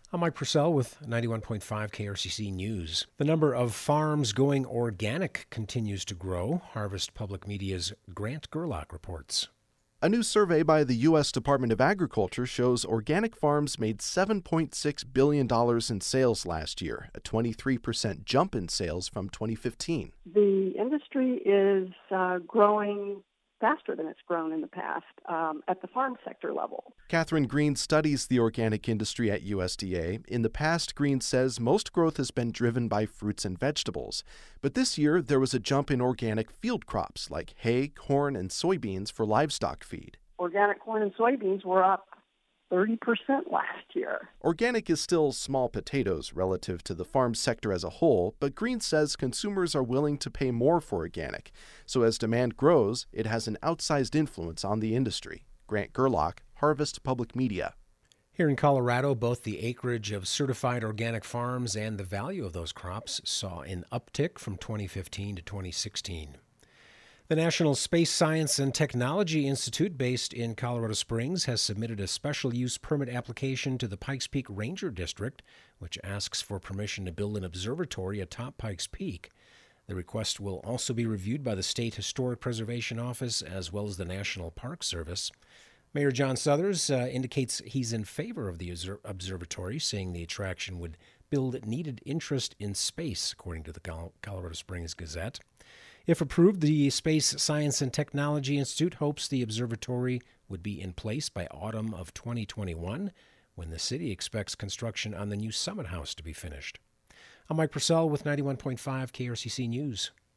I'm Mike Purcell with 91.5 KRCC News. The number of farms going organic continues to grow. Harvest Public Media's Grant Gerlach reports. A new survey by the U.S. Department of Agriculture shows organic farms made $7.6 billion in sales last year, a 23% jump in sales from 2015. The industry is growing faster than it's grown in the past at the farm sector level. Catherine Green studies the organic industry at USDA. In the past, Green says most growth has been driven by fruits and vegetables. But this year, there was a jump in organic field crops like hay, corn, and soybeans for livestock feed. Organic corn and soybeans were up 30% last year. Organic is still small potatoes relative to the farm sector as a whole, but Green says consumers are willing to pay more for organic. So as demand grows, it has an outsized influence on the industry. Grant Gerlach, Harvest Public Media. Here in Colorado, both the acreage of certified organic farms and the value of those crops saw an uptick from 2015 to 2016. The National Space Science and Technology Institute, based in Colorado Springs, has submitted a special use permit application to the Pikes Peak Ranger District, which asks for permission to build an observatory atop Pikes Peak. The request will also be reviewed by the State Historic Preservation Office as well as the National Park Service. Mayor John Suthers indicates he's in favor of the observatory, saying the attraction would build needed interest in space, according to the Colorado Springs Gazette. If approved, the Space Science and Technology Institute hopes the observatory would be in place by autumn of 2021, when the city expects construction on the new Summit House to be finished. I'm Mike Purcell with 91.5 KRCC News.